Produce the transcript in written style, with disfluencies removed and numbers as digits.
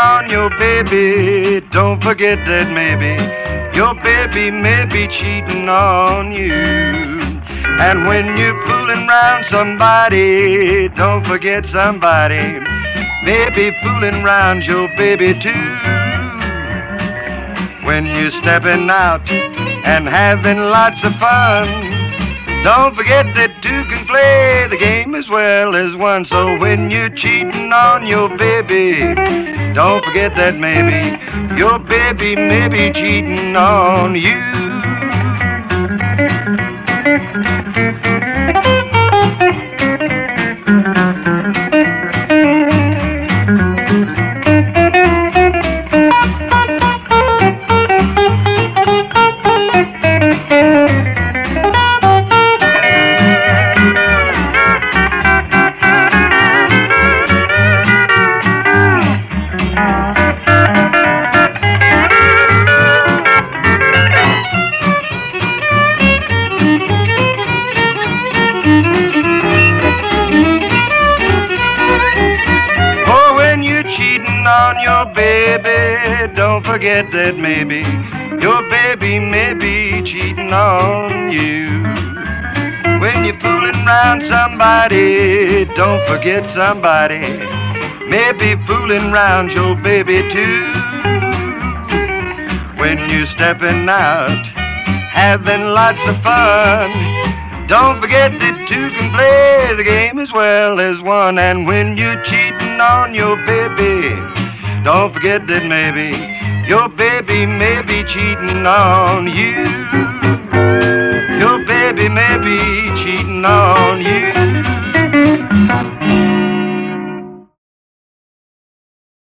on your baby, don't forget that maybe your baby may be cheating on you. And when you're fooling around somebody, don't forget somebody may be fooling around your baby too. When you're stepping out and having lots of fun, don't forget that two can play the game as well as one. So when you're cheating on your baby, don't forget that maybe your baby may be cheating on you. On your baby, don't forget that maybe your baby may be cheating on you. When you're fooling around somebody, don't forget somebody may be fooling around your baby too. When you're stepping out, having lots of fun, don't forget that two can play the game as well as one. And when you're cheating on your baby, don't forget that maybe your baby may be cheating on you. Your baby may be